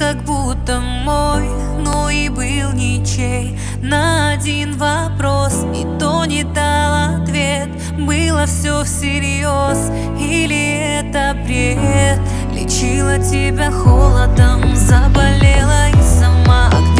как будто мой, но и был ничей. На один вопрос, и то не дал ответ. Было все всерьез, или это бред? Лечила тебя холодом, заболела и сама.